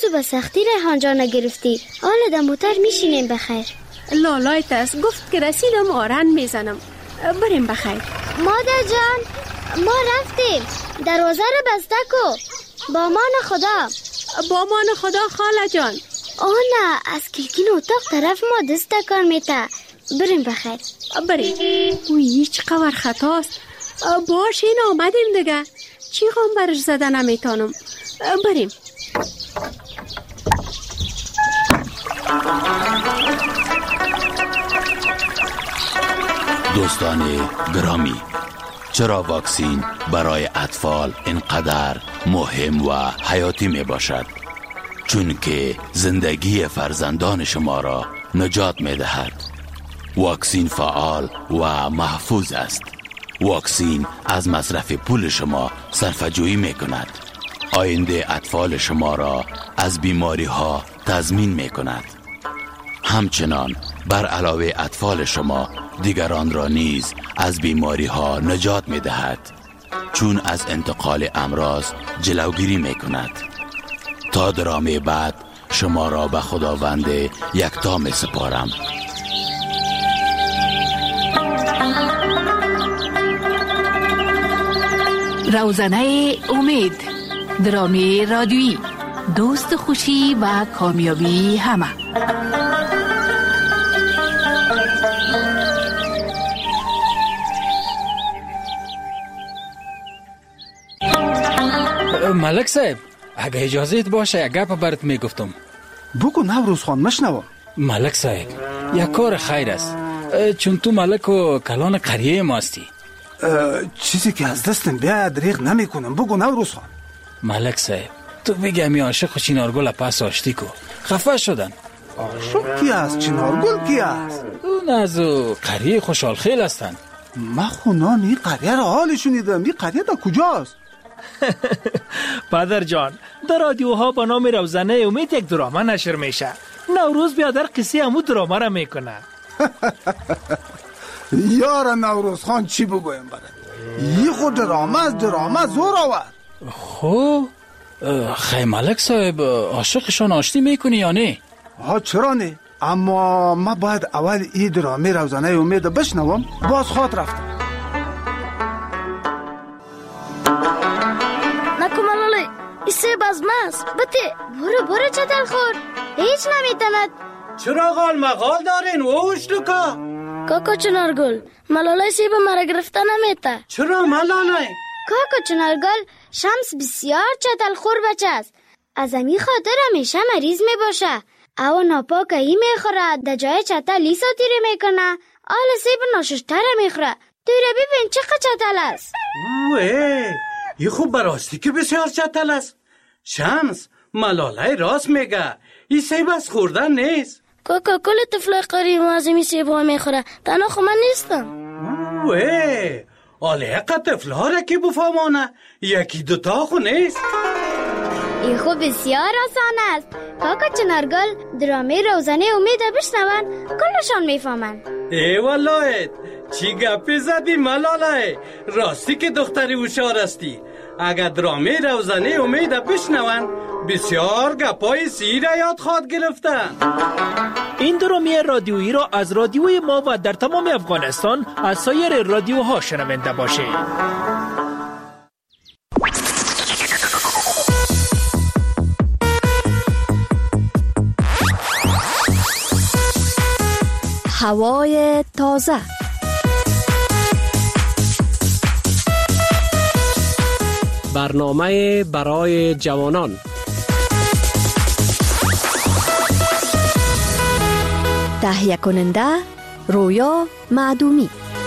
روزو به سختی ریحان جان گرفتی. حالا در موتر میشینیم بخیر. لالای تست گفت که رسیدم آرن میزنم. بریم بخیر. مادر جان ما رفتیم. دروازه رو بسته کو. با امان خدا. با امان خدا خاله جان. نه از کلکین اتاق طرف ما دست کار میته. بریم بخیر. بریم. اوی چقدر خطاست. باش این آمدیم دیگه. چی غم برش زده نمیتانم. بریم. دوستان گرامی، چرا واکسین برای اطفال اینقدر مهم و حیاتی می باشد؟ چون که زندگی فرزندان شما را نجات می دهد. واکسین فعال و محفوظ است. واکسین از مصرف پول شما صرفه‌جویی می کند. آینده اطفال شما را از بیماری ها تضمین می کند. همچنان بر علاوه اطفال شما دیگران را نیز از بیماری ها نجات می دهد، چون از انتقال امراض جلوگیری می کند. تا درامه بعد شما را به خداوند یکتا می سپارم. روزنه امید، درامه رادیویی، دوست خوشی و کامیابی همه. ملک صاحب اگه اجازهت باشه یک گپ برات میگفتم. بگو نوروز خان مشنوم. ملک صاحب یک کار خیر است، چون تو ملک و کلان قریه ما هستی. چیزی که از دستم بیاد دریغ نمی کنم. بگو نوروز خان. ملک صاحب تو بگی می عاشق چنارگل پس آشتی کو خفه شدن. عاشق کی است؟ چنارگل کی است؟ اون از قریه خوشحال خیل هستن. من خونام این قریه را حال شنیدم. این قریه دا کجاست؟ پدر جان در رادیوها با نام روزنه امید یک درامه نشر میشه. نوروز بیادر قصه همون درامه را میکنه. یار نوروز خان چی بگویم برد؟ یه خود درامه زور آورد. خب خیلی ملک صاحب عاشقشان آشتی میکنی یا نه؟ چرا نه؟ اما ما باید اول این درامه روزنه امید بشنوم. باز خواد رفتم. سیب از ماست. بته برو چتل خور. هیچ نمیتند. چرا غال مغال دارین؟ اوش لکا کاکا چنارگل ملالای سیب مرا گرفته نمیته. چرا ملالای؟ کاکا چنارگل شمس بسیار چتل خور بچه است. از امی خاطر همیشه مریض می باشه. او ناپاک ای میخوره. در جای چتل لیسا تیره میکنه. آل سیب ناششتره میخوره. تیره ببین چقدر چتل است. ای خوب براستی که بسیار چتل است. شمس ملالای راست میگه. این سیب از خوردن نیست. کاکا کل طفلای قریب از این سیب ها میخوره. تنها خو من نیستم. آله اقا طفل ها را که بفهمانه. یکی دوتا خو نیست. این خو بسیار آسان است. کاکا چنارگل درامه روزنه امید بشنون کلشان میفهمن. ای والله چی گپی زدی ملالای؟ راستی که دختری هوشیار استی. اگر درامه روزنه امید بشنون بسیار گپای سیر یاد خواد گرفتن. این درامه رادیویی را از رادیوی ما و در تمام افغانستان از سایر رادیوها شنونده باشید. هوای تازه. برنامه برای جوانان. تهیه کننده رویا معدومی.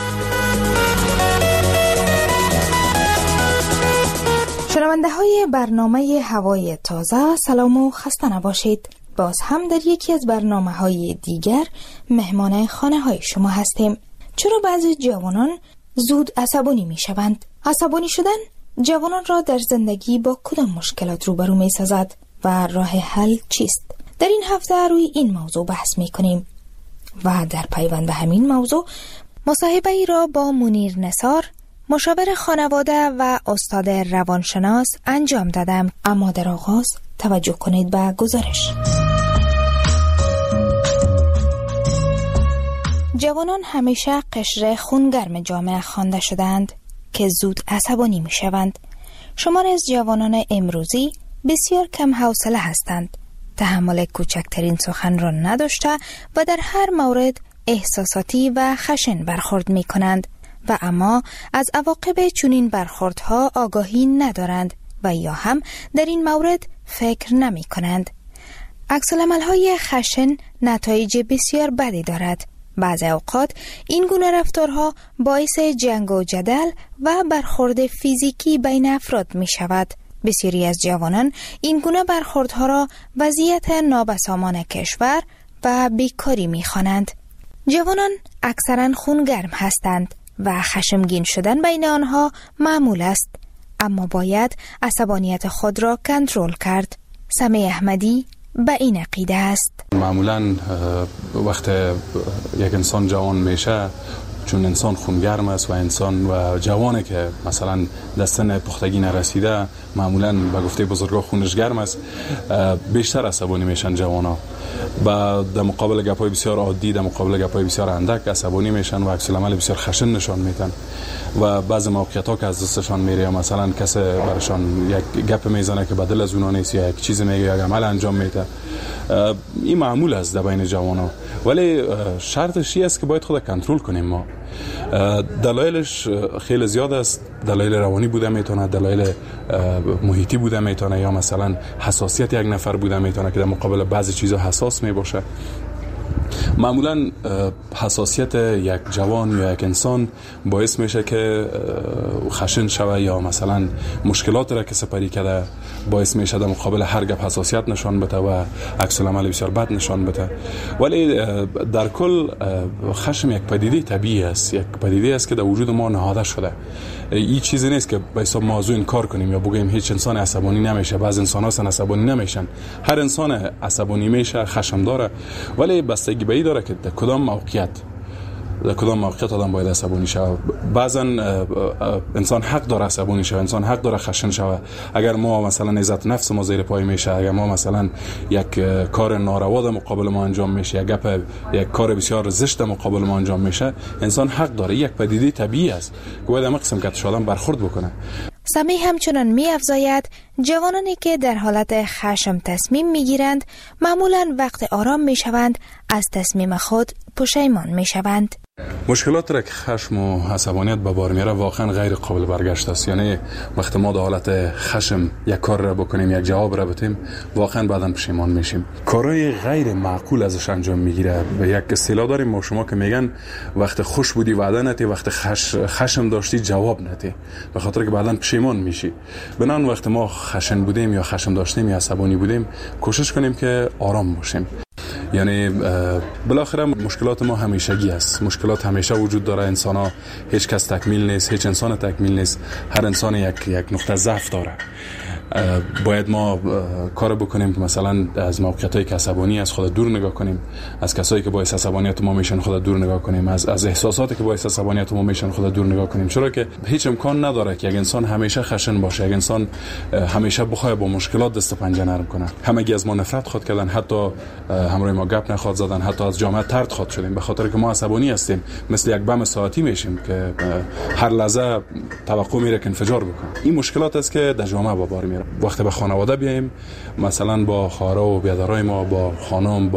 شنونده های برنامه هوای تازه سلام و خسته نباشید. باز هم در یکی از برنامه های دیگر مهمان خانه های شما هستیم. چرا بعضی جوانان زود عصبانی می شوند؟ عصبانی شدن جوانان را در زندگی با کدام مشکلات روبرو می سازد و راه حل چیست؟ در این هفته روی این موضوع بحث می کنیم و در پیوند به همین موضوع مصاحبه ای را با منیر نثار مشاور خانواده و استاد روانشناس انجام دادم. اما در آغاز توجه کنید به گزارش. جوانان همیشه قشر خونگرم جامعه خوانده شدند که زود عصبانی می شوند. شمار از جوانان امروزی بسیار کم حوصله هستند. تحمل کوچکترین سخن را نداشته و در هر مورد احساساتی و خشن برخورد می کنند و اما از عواقب چنین برخوردها آگاهی ندارند و یا هم در این مورد فکر نمی کنند. عکس‌العمل‌های خشن نتایج بسیار بدی دارد. بعضی اوقات این گونه رفتارها باعث جنگ و جدل و برخورد فیزیکی بین افراد می شود. بسیاری از جوانان این گونه برخوردها را وضعیت نابسامان کشور و بیکاری می خوانند. جوانان اکثرا خونگرم هستند و خشمگین شدن بین آنها معمول است، اما باید عصبانیت خود را کنترل کرد. سمی احمدی به این عقیده است. معمولا وقت یک انسان جوان میشه، چون انسان خونگرم است و انسان و جوانه که مثلا دستن پختگی نرسیده، معمولا به گفته بزرگا خونش گرم است، بیشتر عصبانی میشن جوانا. و در مقابل گپای بسیار عادی، در مقابل گپای بسیار اندک عصبانی میشن و عکس العمل بسیار خشن نشان میدن و بعضی موقعیت ها که از دستشان میره، مثلا کسی برشان یک گپ میزنه که بدل از اونا نیست یا یک چیز میگه یا یک عمل انجام میده. این معمول است در بین جوانا، ولی شرطش است که باید خود کنترل کنیم. ما دلایلش خیلی زیاد است. دلایل روانی بوده میتونه، دلایل محیطی بوده میتونه، یا مثلا حساسیت یک نفر بوده میتونه که در مقابل بعضی چیزا حساس میباشه. معمولا حساسیت یک جوان یا یک انسان باعث میشه که خشن شوه یا مثلا مشکلات را که سپری کرده باعث میشه در مقابل هر گپ حساسیت نشان بده و عکس العمل بسیار بد نشان بده. ولی در کل خشم یک پدیده طبیعی است، یک پدیده است که در وجود ما نهاده شده. این چیزی نیست که به حساب موضوع انکار کنیم یا بگیم هیچ انسان عصبانی نمیشه. بعض انسان هستن عصبانی نمیشن. هر انسان عصبانی میشه، خشم داره، ولی بستگی به این داره که در کدام موقعیت آدم باید عصبانی شود. بعضا انسان حق داره عصبانی شود، انسان حق داره خشن شود. اگر ما مثلا عزت نفس ما زیر پای میشه، اگر ما مثلا یک کار ناروا در مقابل ما انجام میشه، یک کار بسیار زشت در مقابل ما انجام میشه، انسان حق داره. یک پدیده طبیعی است که باید همه قسم که آدم برخورد بکنه. سمی همچنان می افزاید جوانانی که در حالت خشم تصمیم می گیرند معمولا وقت آرام می شوند از تصمیم خود پشیمان می شوند. مشکلات را که خشم و عصبانیت به بار میاره واقعا غیر قابل برگشت است. یعنی وقتی ما در حالت خشم یک کار را بکنیم، یک جواب را بدیم، واقعا بعداً پشیمان میشیم. کارهای غیر معقول ازش انجام میگیره. به یک اصطلاح داریم ما شما که میگن وقت خوش بودی وعده نتی، وقت خشم داشتی جواب نتی، به خاطر که بعداً پشیمان میشی. بنان وقتی ما خشن بودیم یا خشم داشتیم یا عصبانی بودیم، کوشش کنیم که آرام باشیم. یعنی بالاخره مشکلات ما همیشگی است. مشکلات همیشه وجود داره. انسان ها هیچ کس تکمیل نیست، هیچ انسان تکمیل نیست. هر انسان یک نقطه ضعف داره. باید ما کار بکنیم که مثلا از موقعیتایی که عصبانی از خود دور نگاه کنیم، از کسایی که باعث عصبانیت ما میشن خود دور نگاه کنیم، از احساساتی که باعث عصبانیت ما میشن خود دور نگاه کنیم. چرا که هیچ امکان نداره که یک انسان همیشه خشن باشه، یک انسان همیشه بخواد با مشکلات دست و پنجه نرم کنه. همگی از ما نفرت خود کردن، حتی همراه ما گپ نخواد زدن، حتی از جامعه طرد خود شدیم به خاطر که ما عصبانی هستیم. مثل یک بم ساعتی میشیم که هر لحظه توقع میره که انفجار بکنه. این مشکلات است که در جامعه با بار میره. وقتی به خانواده بیایم، مثلا با خواهر و برادرای ما، با خانم،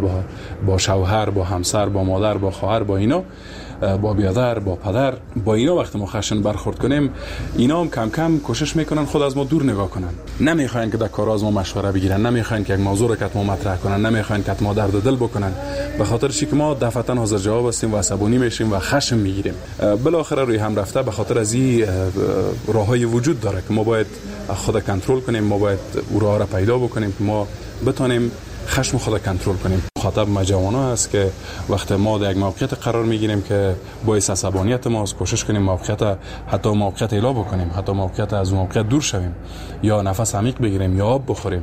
با شوهر، با همسر، با مادر، با خواهر، با اینا، با برادر، با پدر، با اینا وقتی ما خشن برخورد کنیم، اینا هم کم کم کوشش میکنن خود از ما دور نگاه کنن. نمیخواین که در کار از ما مشوره بگیرن، نمیخواین که یک موضوع رو که ما مطرح کنن، نمیخواین که ما درد دل بکنن، به خاطر چی که ما دفعتا حاضر جواب هستیم و عصبانی میشیم و خشم میگیریم. بالاخره روی هم رفته به خاطر از این راههای وجود داره که ما باید خود کنترل کنیم، ما باید او راه را پیدا بکنیم که ما بتونیم خشم خود کنترل کنیم. مخاطب ما جوانا است که وقتی ما در یک موقعیت قرار میگیریم که باعث عصبانیت ماست، کوشش کنیم موقعیت الا بکنیم، حتی موقعیت از اون موقعیت دور شویم، یا نفس عمیق بگیریم یا آب بخوریم.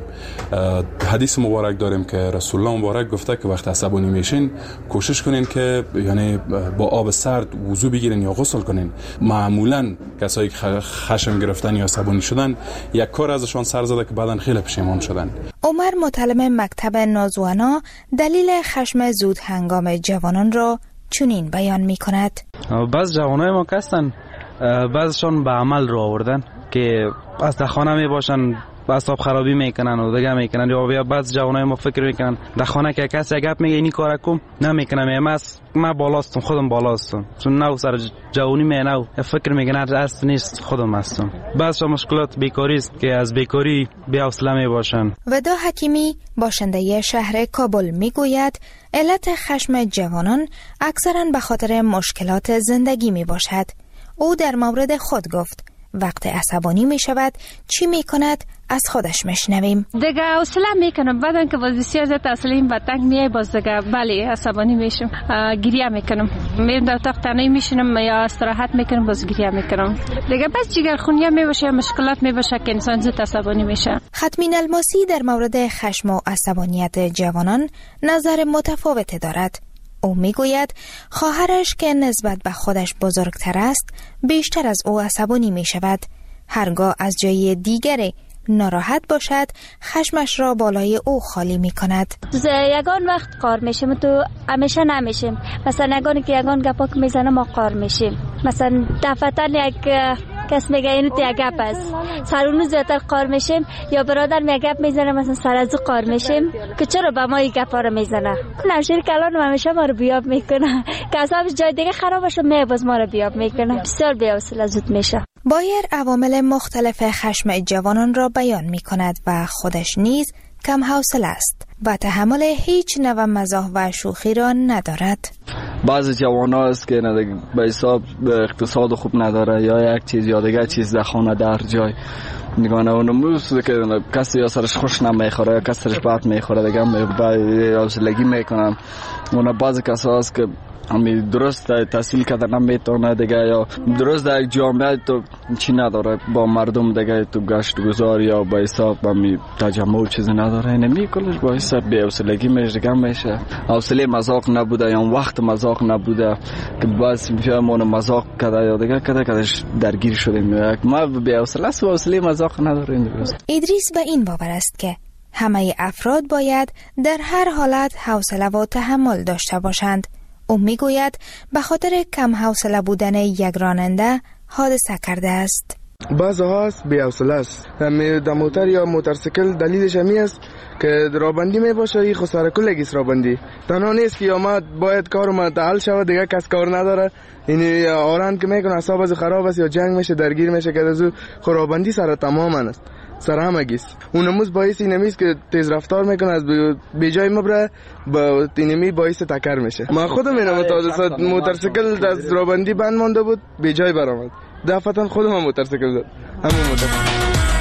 حدیث مبارک داریم که رسول الله مبارک گفته که وقتی عصبانی میشین کوشش کنین که یعنی با آب سرد وضو بگیرین یا غسل کنین. معمولا کسایی که خشم گرفتن یا عصبانی شدن یک کار ازشان سر زده که بعداً خیلی پشیمان شدن. عمر متعلم مکتب نازوانا دلیل خشم زود هنگام جوانان را چنین بیان می کند. بعض جوانای ما هستن بعضشان به عمل رو آوردن که از خانه می باشن اعصاب خرابی میکنن و دیگه میکنن، یا بعض جوانای ما فکر میکنن در خانه که کسی گپ میگه اینی کارا کن نمیکنم، من بالاستم، خودم بالاستم، چون نو سر جوانی نو فکر میکنن اصل نیست، خودم هستم. بعض مشکلات بیکاری است که از بیکاری بی حوصله میباشن. ودا حکیمی باشنده شهر کابل میگوید علت خشم جوانان اکثرا به خاطر مشکلات زندگی میباشد. او در مورد خود گفت وقتی عصبانی می شود چی می کند از خودش میشنویم. دیگه حوصله میکنم، بعدن که باز بسیار زیاد حوصله‌ام به تنگ میای، باز دیگه بله عصبانی میشم، گریه میکنم، میرم در اتاق تنهایی میشینم یا استراحت میکنم، باز گریه میکنم. دیگه بس جگرخونی میباشه، مشکلات میباشه که انسان زود عصبانی میشه. ختمین الماسی در مورد خشم و عصبانیت جوانان نظر متفاوت دارد. او میگوید خواهرش که نسبت به خودش بزرگتر است بیشتر از او عصبانی می شود. هرگاه از جای دیگری ناراحت باشد خشمش را بالای او خالی می کند. یگان وقت قار میشیم تو همیشه نمیشیم، مثلا یگان گپا که میزنه ما قار میشیم، مثلا دفعتاً یک کس میگه اینو تو یک گپ است سر اونو زیادتر قار میشیم، یا برادر میگه گپ میزنه مثلا سر از او قار میشیم که چرا به ما این گپا رو میزنه. نمشیر کلان همیشه ما رو بیاب میکنه که اصلا جای دیگه خراب بشه باز ما رو بیاب میکنه، بسیار بی‌حوصله زود میشه. بایر عوامل مختلف خشم جوانان را بیان میکند و خودش نیز کم حوصله است و تحمل هیچ نوع مزاح و شوخی را ندارد. بعضی جوانا است که به حساب اقتصاد خوب نداره یا یک چیز یا دیگه چیز در خانه در جای نگانه اونموز که کسی یا سرش خوش نمیخوره یا کسی سرش بد میخوره دیگه حوصلگی میکنن. اون بعضی کسا است که همی درست تحصیل کرده نمیتونه دیگه، یا درست در یک جامعه تو چی نداره با مردم دیگه تو گشت گذار یا با حساب همی تجمع چیزی نداره، اینمی کلش با حساب بی حوصلگی میشه. حوصله مذاق نبوده یا وقت مذاق نبوده که بس میفهمون مذاق کرده یا دیگه کدش درگیر شدیم. ما بی حوصله است و حوصله مذاق نداره. ادریس به این باور است که همه افراد باید در هر حالت حوصله و تحمل داشته باشند. او میگوید به خاطر کم حوصله بودن یک راننده حادثه کرده است. بعضا هست بی حوصله است، در موتر یا موتورسیکل دلیلش همی است که رابندی می باشه، این خود سرکلگیست رابندی تنها نیست که یا ما باید کارم تعال شود دیگه کس کار نداره، این آران که میکنه اعصاب از خراب است یا جنگ میشه درگیر میشه که از رابندی سر تمام است سر همگیست. اونموز باعث اینمیست که تیز رفتار میکنه از بی جای مبره با اینمی باعث تکر میشه. ما خودم اینم موتورسیکل از رابندی بند مانده بود بی جای برآمد، دفعتا خودم موتورسیکل زد همون موتورسیکل.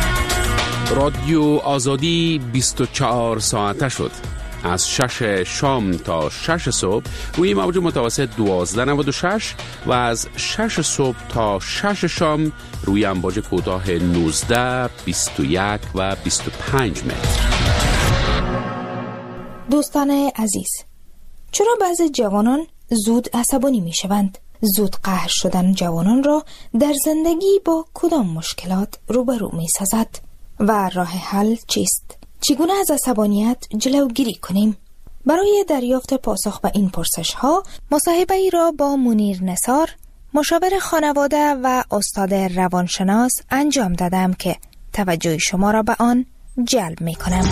رادیو آزادی 24 ساعته شد، از 6 شام تا 6 صبح روی موج متوسط 1296 و از 6 صبح تا 6 شام روی امواج کوتاه 19 21 و 25 متر. دوستان عزیز، چرا بعضی جوانان زود عصبانی می شوند؟ زود قهر شدن جوانان را در زندگی با کدام مشکلات روبرو می سازد و راه حل چیست؟ چگونه از عصبانیت جلوگیری کنیم؟ برای دریافت پاسخ به این پرسش ها مصاحبه ای را با منیر نثار، مشاور خانواده و استاد روانشناس انجام دادم که توجه شما را به آن جلب می کنم.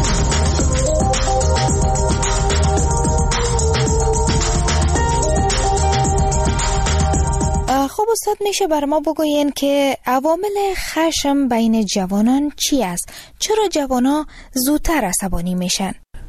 خب استاد، میشه بر ما بگوین که عوامل خشم بین جوانان چی است؟ چرا جوانا زودتر عصبانی میشن؟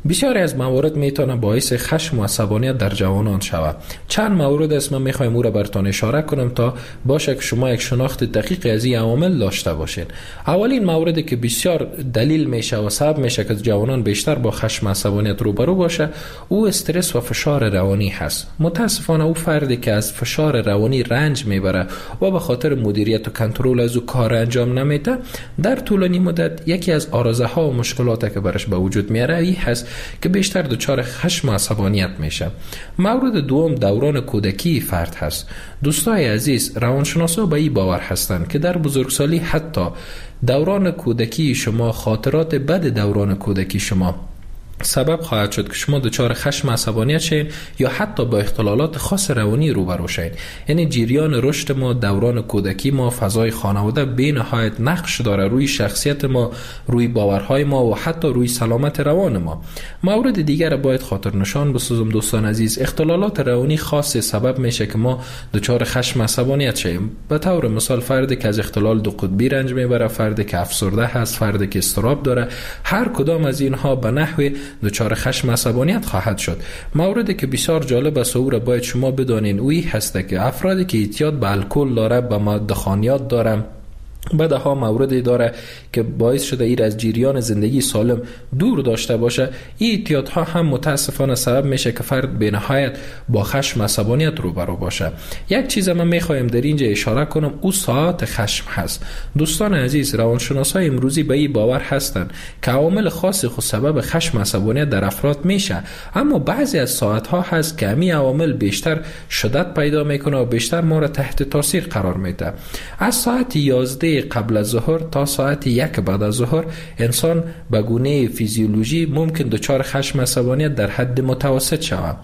بسیاری از موارد میتونه باعث خشم و عصبانیت در جوانان شود. چند مورد است من میخوایم او را براتون اشاره کنم تا باشه که شما یک شناخت دقیق از این عوامل داشته باشین. اولین موردی که بسیار دلیل میشه و سبب میشه که جوانان بیشتر با خشم و عصبانیت روبرو باشه، او استرس و فشار روانی هست. متاسفانه او فردی که از فشار روانی رنج میبره و به خاطر مدیریت و کنترل از او کار انجام نمیده، در طولانی مدت یکی از آرزه ها و مشکلاتی که برش به وجود میاره این هست که بیشتر دچار خشم و عصبانیت میشه. مورد دوم دوران کودکی فرد هست. دوستای عزیز، روانشناسا به این باور هستند که در بزرگسالی حتی دوران کودکی شما، خاطرات بد دوران کودکی شما سبب خواهد شد که شما دچار خشم و عصبانیت شین یا حتی با اختلالات خاص روانی روبرو شین. یعنی جریان رشد ما، دوران کودکی ما، فضای خانواده به نهایت نقش داره روی شخصیت ما، روی باورهای ما و حتی روی سلامت روان ما. مورد دیگر باید خاطر نشان بسازم دوستان عزیز، اختلالات روانی خاص سبب میشه که ما دچار خشم و عصبانیت شیم. به طور مثال فردی که از اختلال دو قطبی رنج میبره، فردی که افسرده هست، فردی که اضطراب داره، هر کدام از اینها به نحوی دچار خشم عصبانیت خواهد شد. موردی که بسیار جالب است او را باید شما بدانین اویی هست که افرادی که اعتیاد به الکل داره، به ماده خانیات داره، بعدها موردی داره که باعث شده ایر از جریان زندگی سالم دور داشته باشه، این اعتیادها هم متاسفانه سبب میشه که فرد به نهایت با خشم و عصبانیت روبرو باشه. یک چیز من میخوایم در اینجا اشاره کنم، او ساعت خشم هست. دوستان عزیز، روانشناسای امروزی به این باور هستند که عوامل خاصی خود سبب خشم و عصبانیت در افراد میشه، اما بعضی از ساعت ها هست که همین عوامل بیشتر شدت پیدا میکنه و بیشتر ما را تحت تاثیر قرار میده. از ساعت 11 قبل از ظهر تا ساعت 1 بعد از ظهر انسان به گونه فیزیولوژی ممکن دچار خشم و عصبانیت در حد متوسط شود.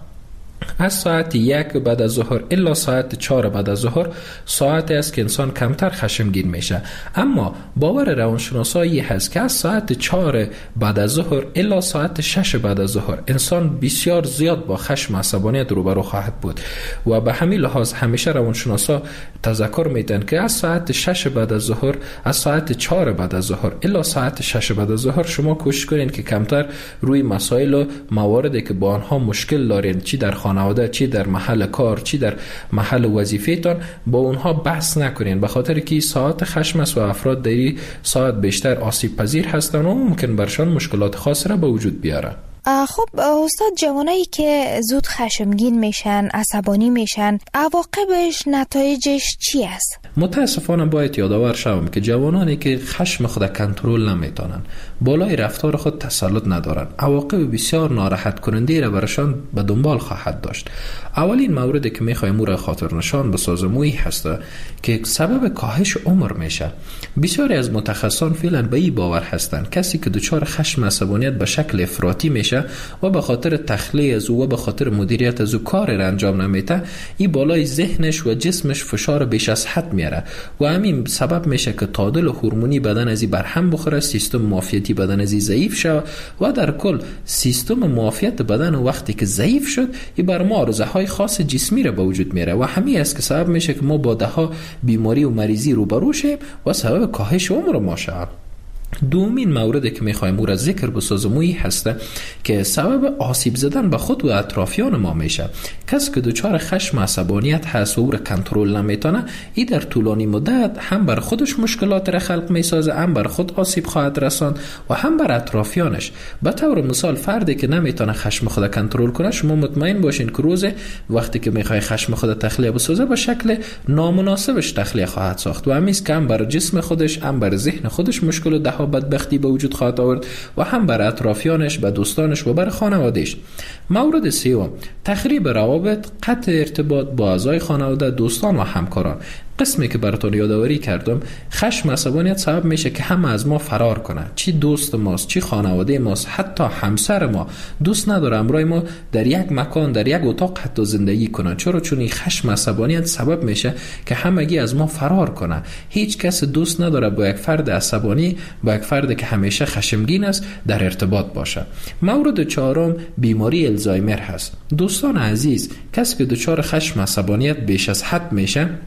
از ساعت 1 بعد از ظهر الا ساعت 4 بعد از ظهر ساعتی است که انسان کمتر خشمگین میشه. اما باور روانشناسایی هست که از ساعت 4 بعد از ظهر الا ساعت 6 بعد از ظهر انسان بسیار زیاد با خشم و عصبانیت روبرو خواهد بود و به همین لحاظ همیشه روانشناسا تذکر میدن که از ساعت 6 بعد از ظهر، از ساعت 4 بعد از ظهر الا ساعت 6 بعد از ظهر شما کوشش کنین که کمتر روی مسائل و مواردی که با آنها مشکل دارین، چی در خانواده، چی در محل کار، چی در محل وظیفه‌تان، با اونها بحث نکنین، به خاطر که ساعت خشم است و افراد در این ساعت بیشتر آسیب پذیر هستند و ممکن برشان مشکلات خاصی را به وجود بیاره. خب استاد، جوانایی که زود خشمگین میشن، عصبانی میشن، عواقبش، نتایجش چی است؟ متاسفانه باید یادآور شوم که جوانانی که خشم خود کنترل نمیتونن، بالای رفتار خود تسلط ندارن، عواقب بسیار ناراحت کننده را برشان به دنبال خواهد داشت. اولین موردی که میخوایم او را خاطر نشان بسازم اویی هست که سبب کاهش عمر میشه. بسیاری از متخصصان فعلا به این باور هستند کسی که دچار خشم عصبانیت به شکل افراطی میشه و به خاطر تخلیه از او و به خاطر مدیریت از او کار را انجام نمیده، این بالای ذهنش و جسمش فشار بیش از حد میاره و همین سبب میشه که تعادل هورمونی بدن از این برهم بخوره، سیستم معافیتی بدن از این ضعیف شود و در کل سیستم معافیت بدن وقتی که ضعیف شد این بر ما آرزوهای خاص جسمی را به وجود میاره و همین است که سبب میشه که ما با دهها بیماری و مریضی روبرو شیم و سبب کاهش عمر ما شود. دومین موردی که میخوایم او را ذکر بسازم اویی هست که سبب آسیب زدن به خود و اطرافیان ما میشه. کسی که دچار خشم و عصبانیت هست و او را کنترل نمیتونه، این در طولانی مدت هم بر خودش مشکلات را خلق میسازه، هم بر خود آسیب خواهد رساند و هم بر اطرافیانش. به طور مثال فردی که نمیتونه خشم خود کنترل کنه، شما مطمئن باشین که روز وقتی که میخوای خشم خود تخلیه بسازه به شکل نامناسبش تخلیه خواهد ساخت و همین که هم بر جسم خودش، هم بر ذهن خودش مشکل ده بدبختی به وجود خواهد آورد و هم بر اطرافیانش، به دوستانش و بر خانوادهش. مورد سوم، تخریب روابط، قطع ارتباط با اعضای خانواده، دوستان و همکاران. قسمی که براتون یادآوری کردم، خشم عصبانیت سبب میشه که همه از ما فرار کنه، چی دوست ماست، چی خانواده ماست، حتی همسر ما دوست نداره همراه ما در یک مکان، در یک اتاق حتی زندگی کنه. چون این خشم عصبانیت سبب میشه که همگی از ما فرار کنه. هیچ کس دوست نداره با یک فرد عصبانی، با یک فرد که همیشه خشمگین است در ارتباط باشه. مورد چهارم، بیماری الزایمر هست. دوستان عزیز، کسی که دچار خشم عصبانیت بیش از حد میشه،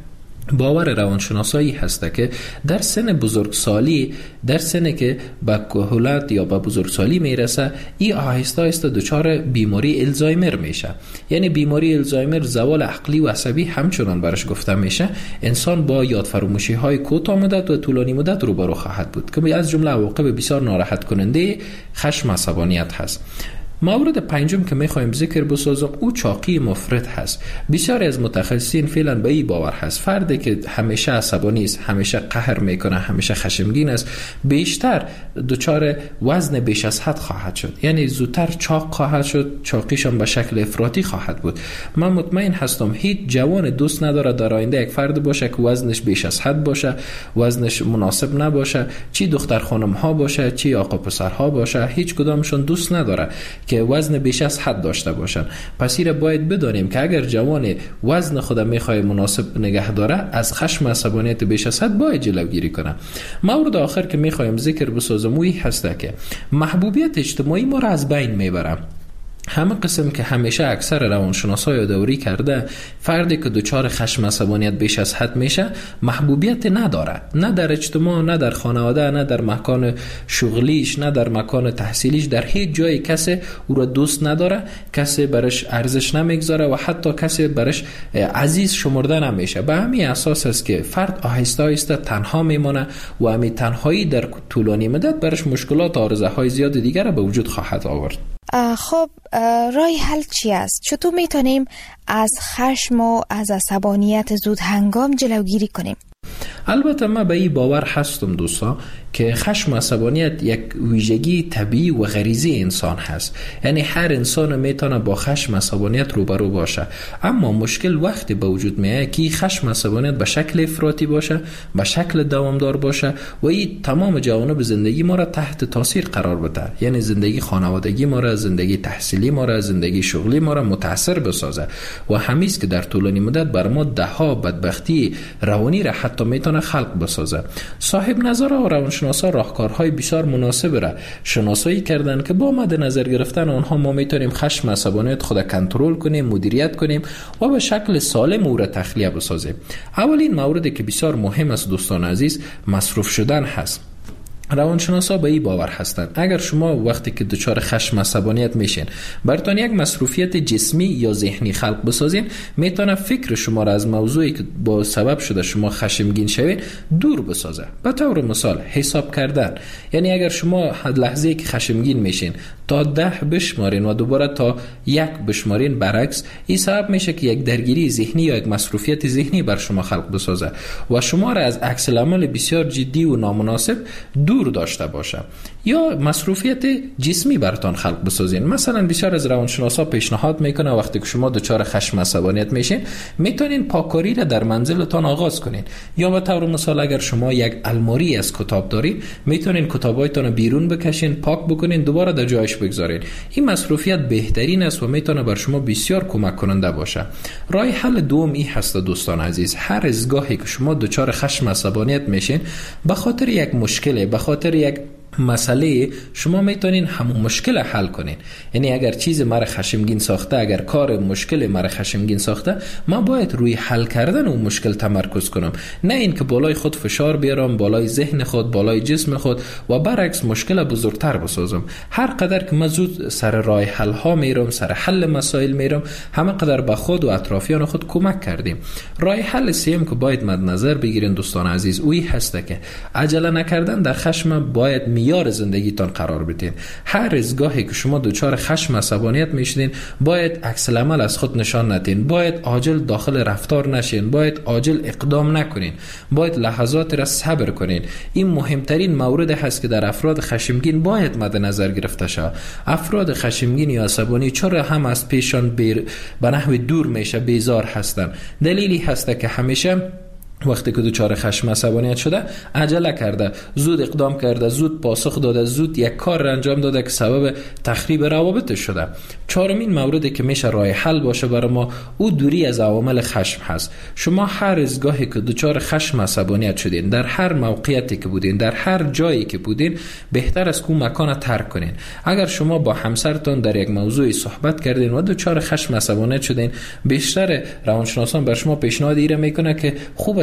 باور روانشناسایی هست که در سن بزرگسالی، در سن که به کهولت یا به بزرگسالی میرسه، این آهسته آهسته دچار بیماری الزایمر میشه. یعنی بیماری الزایمر زوال عقلی و عصبی همچنان برش گفته میشه. انسان با یادفراموشی های کوتاه مدت و طولانی مدت روبرو خواهد بود که از جمله عواقب بسیار ناراحت کننده خشم و عصبانیت هست. مورد پنجم که میخوایم ذکر بسازم او چاقی مفرط هست. بسیاری از متخصصین فعلا به این باور هست فردی که همیشه عصبانی است، همیشه قهر میکنه، همیشه خشمگین است، بیشتر دچار وزن بیش از حد خواهد شد. یعنی زودتر چاق خواهد شد، چاقیشان به شکل افراطی خواهد بود. من مطمئن هستم هیچ جوان دوست نداره در آینده یک فرد باشه که وزنش بیش از حد باشه، وزنش مناسب نباشه، چی دختر خانم ها باشه چی آقا پسر ها باشه، هیچ کدامشون دوست نداره که وزن بیش از حد داشته باشن. پس این باید بدانیم که اگر جوان وزن خود میخواد مناسب نگه داره، از خشم و عصبانیت بیش از حد باید جلوگیری کنه. مورد آخر که میخوایم ذکر بسازم وی هست که محبوبیت اجتماعی ما را از بین میبره. همه قسم که همیشه اکثر روانشناسا یادآوری کرده فردی که دچار خشم عصبانیت بیش از حد میشه محبوبیت نداره، نه در اجتماع، نه در خانواده، نه در مکان شغلیش، نه در مکان تحصیلیش. در هیچ جای کسی او را دوست نداره، کسی برش ارزش نمیگذاره و حتی کسی برش عزیز شمرده نمیشه. به همین اساس است که فرد آهسته آهسته تنها میمونه و همین تنهایی در طولانی مدت برش مشکلات و آرزوهای زیاد دیگر به وجود خواهد آورد. خب راه حل چی است؟ چطور میتونیم از خشم و از عصبانیت زود هنگام جلوگیری کنیم؟ البته من به این باور هستم دوستا که خشم و عصبانیت یک ویژگی طبیعی و غریزی انسان هست. یعنی هر انسان میتونه با خشم و عصبانیت روبرو باشه، اما مشکل وقتی به وجود میاد که خشم و عصبانیت به شکل افراطی باشه، به شکل دوامدار باشه و این تمام جوانب زندگی ما را تحت تاثیر قرار بده. یعنی زندگی خانوادگی ما را، زندگی تحصیلی ما را، زندگی شغلی ما را متاثر بسازه و همیست که در طولانی مدت بر ما دهها بدبختی روانی را حتی میتونه خلق بسازه. صاحب نظر و روانشناسا راهکارهای بسیار مناسب را شناسایی کردن که با مد نظر گرفتن آنها ما میتونیم خشم و عصبانیت خود کنترل کنیم، مدیریت کنیم و به شکل سالم او را تخلیه بسازیم. اولین موردی که بسیار مهم است دوستان عزیز، مصروف شدن هست. روانشناسا به این باور هستند اگر شما وقتی که دچار خشم عصبانیت میشین براتون یک مصروفیت جسمی یا ذهنی خلق بسازین، میتونه فکر شما را از موضوعی که با سبب شده شما خشمگین شوین دور بسازه. به طور مثال حساب کردن. یعنی اگر شما لحظه‌ای که خشمگین میشین تا 10 بشمارین و دوباره تا 1 بشمارین، برعکس این سبب میشه که یک درگیری ذهنی یا یک مصروفیت ذهنی بر شما خلق بسازه و شما را از عکس العمل بسیار جدی و نامناسب دور داشته باشه. یا مصروفیت جسمی براتون خلق بسازین. مثلا بسیار از روانشناسا پیشنهاد میکنه وقتی که شما دچار خشم عصبانیت میشین میتونین پاککاری را در منزلتان آغاز کنین. یا به طور مثال اگر شما یک الماری از کتاب دارین میتونین کتابایتون بیرون بکشین، پاک بکنین، دوباره در جایش بگذارین. این مصروفیت بهترین است و میتونه بر شما بسیار کمک کننده باشه. راه حل دوم این هست دوستان عزیز، هر از گاهی که شما دچار خشم عصبانیت میشین به خاطر یک مشکل، به خاطر یک مسئله، شما میتونین همون مشکل حل کنین. یعنی اگر چیز مرا خشمگین ساخته، اگر کار مشکل مرا خشمگین ساخته، ما باید روی حل کردن اون مشکل تمرکز کنم، نه این که بالای خود فشار بیارم، بالای ذهن خود، بالای جسم خود و برعکس مشکل بزرگتر بسازم. هر قدر که من زود سر راه حل ها میرم، سر حل مسائل میرم، همه قدر به خود و اطرافیان خود کمک کردیم. راه حل سوم که باید مد نظر بگیرین دوستان عزیز اوی هست که عجله نکردن در خشم باید معیار زندگیتان قرار بدین. هر از گاهی که شما دچار خشم عصبانیت میشین باید عکس العمل از خود نشان ندین، باید عاجل داخل رفتار نشین، باید عاجل اقدام نکنین، باید لحظات را صبر کنین. این مهمترین مورد هست که در افراد خشمگین باید مد نظر گرفته شود. افراد خشمگین یا عصبانی چرا هم از پیشان به نحو دور میشه، بیزار هستن؟ دلیلی هست که همیشه وقتی که دچار خشم عصبانیت شده عجله کرده، زود اقدام کرده، زود پاسخ داده، زود یک کار را انجام داده که سبب تخریب روابط شده. چهارمین موردی که میشه راه حل باشه برای ما او دوری از عوامل خشم هست. شما هر از گاهی که دچار خشم عصبانیت شدین، در هر موقعیتی که بودین، در هر جایی که بودین، بهتر است که مکان ترک کنین. اگر شما با همسرتون در یک موضوعی صحبت کردین و دچار خشم عصبانیت شدین، بیشتر روانشناسان بر شما پیشنهاد ایره میکنه که خوب است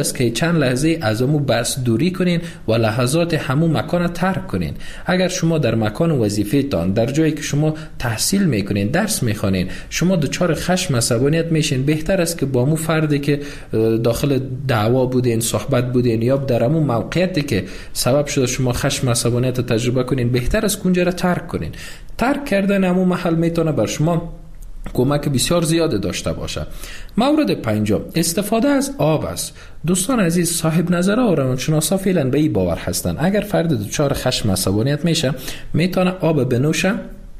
است که چند لحظه از امو بس دوری کنین و لحظات همو مکان ترک کنین. اگر شما در مکان وظیفه تان، در جایی که شما تحصیل میکنین، درس میخوانین، شما دچار خشم عصبانیت میشین، بهتر است که با مو فردی که داخل دعوا بودین، صحبت بودین یا در امو موقعیتی که سبب شده شما خشم عصبانیت تجربه کنین، بهتر است کنجا را ترک کنین. ترک کردن امو محل میتونه بر شما کمک بسیار زیاد داشته باشه. مورد پنجم استفاده از آب است. دوستان عزیز، صاحب نظرها و روانشناسا فعلا به این باور هستند اگر فرد دچار خشم عصبانیت میشه میتونه آب بنوشه،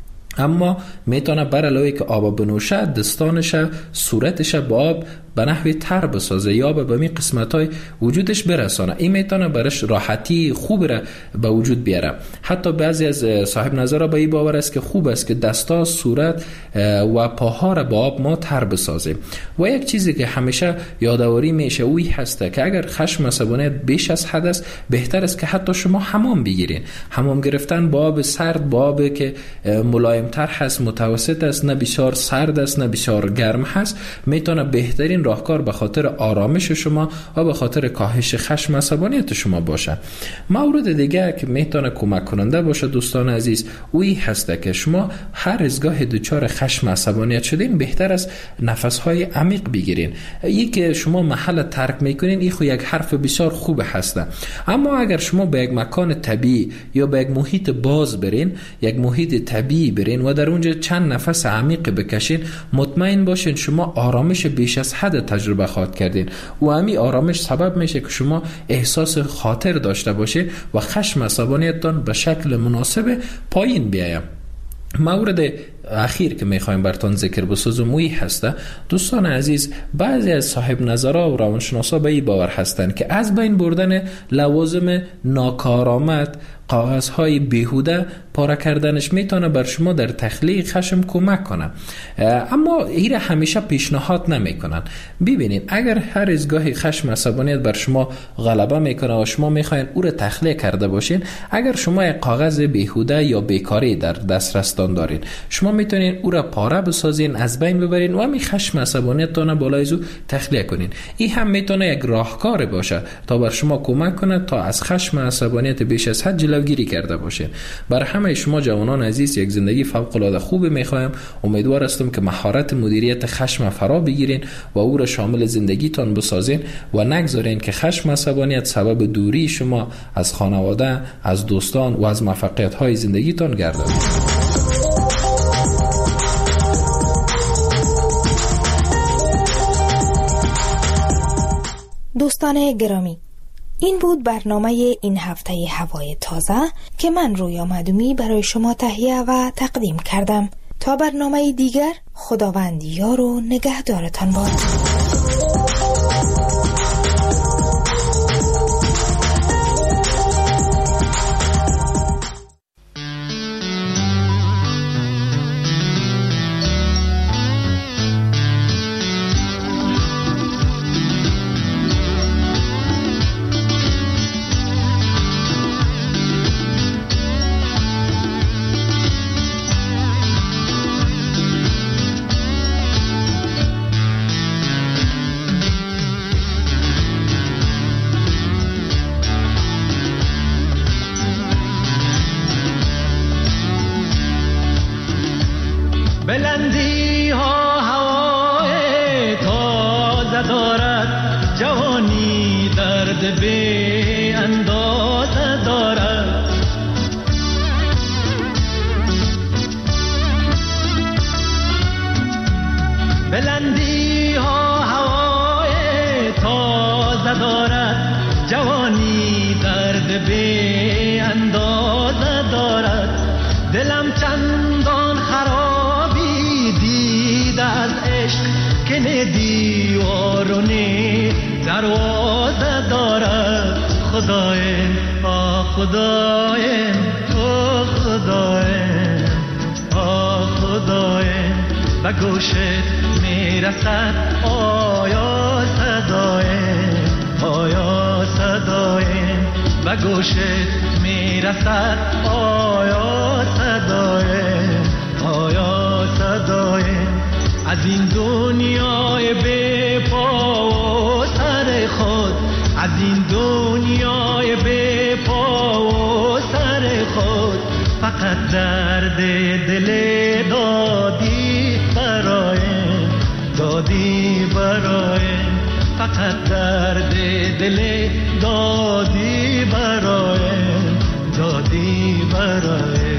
اما میتونه بر علاوه که آب بنوشه دستانش، صورتش با آب به نحوی تر بسازه یا به می قسمت‌های وجودش برسانه. این میتونه برش راحتی خوب را به وجود بیاره. حتی بعضی از صاحب نظرها به این باور است که خوب است که دستا، صورت و پاها را با آب ما تر بسازه. و یک چیزی که همیشه یادآوری میشه اوی هسته که اگر خشم عصبانیت بیش از حد است، بهتر است که حتی شما حمام بگیرین. حمام گرفتن با آب سرد، با آب که ملایم تر هست، متوسط است، نه بسیار سرد است نه بسیار گرم هست، میتونه بهترین راهکار به خاطر آرامش شما و به خاطر کاهش خشم عصبانیت شما باشه. مورد دیگه که میتونه کمک کننده باشه دوستان عزیز اوی هسته که شما هر از گاه دچار خشم عصبانیت شدین بهتر است نفس‌های عمیق بگیرین. این که شما محل ترک میکنین این خو یک حرف بسیار خوب هسته، اما اگر شما به یک مکان طبیعی یا به یک محیط باز برین، یک محیط طبیعی برین و در اونجا چند نفس عمیق بکشین، مطمئن باشین شما آرامش بیش از حد تجربه خواهد کردین و همین آرامش سبب میشه که شما احساس خاطر داشته باشین و خشم عصبانیتتان به شکل مناسب پایین بیاید. مورد اخیر که میخوایم براتون ذکر بسازم موی هسته دوستان عزیز، بعضی از صاحب نظرها و روانشناسا به این باور هستند که از بین بردن لوازم ناکارآمد، کاغذهای بیهوده پاره کردنش میتونه بر شما در تخلیه خشم کمک کنه، اما این همیشه پیشنهاد نمیکنن. ببینید اگر هر از گاهی خشم عصبانیت بر شما غلبه میکنه و شما میخواین او را تخلیه کرده باشین، اگر شما یک کاغذ بیهوده یا بیکاری در دسترستان دارین، شما میتونین او را پاره بسازین، از بین ببرین و همین خشم عصبانیتتان بالای از او تخلیه کنین. این هم میتونه یک راهکار باشه تا بر شما کمک کنه تا از خشم عصبانیت بیش از حد جلوگیری کرده باشین. بر همه شما جوانان عزیز یک زندگی فوق العاده خوب میخوایم. امیدوار هستم که مهارت مدیریت خشم فرا بگیرین و او را شامل زندگیتان بسازین و نگذارین که خشم عصبانیت سبب دوری شما از خانواده، از دوستان و از موفقیت های زندگیتان گردد. دوستان گرامی، این بود برنامه این هفته هوای تازه که من رویا معدومی برای شما تهیه و تقدیم کردم. تا برنامه دیگر، خداوند یار و نگهدارتان باد. بلندی ها هوای تازه دارد، جوانی درد بی اندازه دارد. بلندی ها هوای تازه دارد، جوانی درد بی اندازه دارد. دلم چندان خرابی دید از عشق که نه دیوار و نه دروازه دارد. خدایم آه خدایم تو خدایم آه خدایم، به گوشت میرسد آیا صدایم آیا صدایم، به گوشت میرسد آیا صدایم آیا صدایم. از این دنیای بی پا و سر خود از این دنیای بی پا و سر خود فقط درد دل دادی برای فقط درد دل دادی برای